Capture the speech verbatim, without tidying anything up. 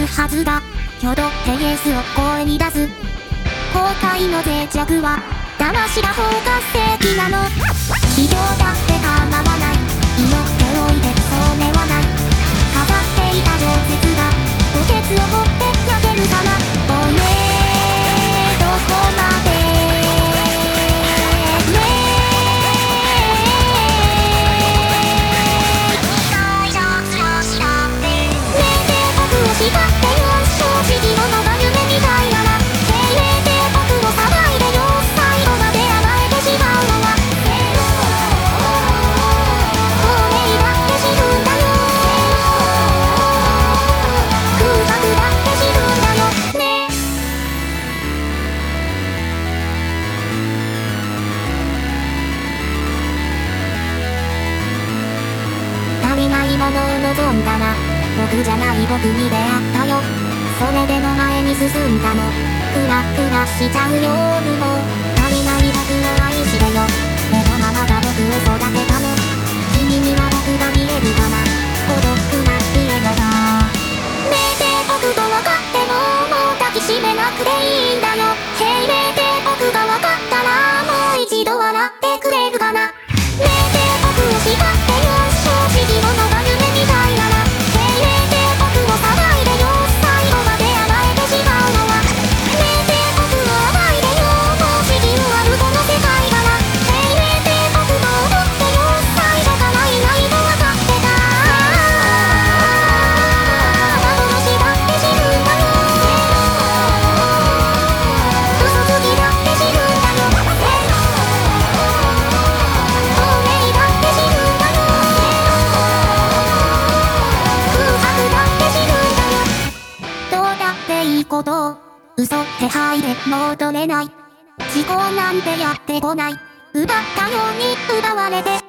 るはずだ。挙動でイエスを声に出す。後悔の脆弱は騙しだ方が正義なの。非常だって構わない。祈っておいてそうねはない。飾っていた情熱が墓穴を掘って投げるかな。おいねーどこまでねー大丈夫よしだってねえ帝国を叱ってよ。正直者が夢みたいなら精霊帝国を騒いでよ。最後まで甘えてしまうのは亡命だって死ぬんだよ。空白だって死ぬんだよね。足りないものを望んだら僕じゃない僕に出会ったよ。それでも前に進んだの。クラクラしちゃうよ夜も足りない僕を愛してよ。目のままが僕を育てたの。君には僕が見えるかな。孤独な家がねえ帝国と分かってももう抱きしめなくていいんだよ。精霊帝国が分かったらもう一度笑ってくれるかな。ねえ帝国を叱ってよ。正直者が夢みたいなら精霊帝国を騒いでよ。最後まで甘えてしまうのはねえ帝国を暴いでよ。もう地球あるこの世界から精霊帝国と踊ってよ。最初からいないと分かってた。幻だって死ぬんだよ。嘘つきだって死ぬんだよ。亡命だって死ぬんだよ。空白だって死ぬんだよ。どうだっていいことを嘘手配で戻れない。思考なんてやってこない。奪ったように奪われて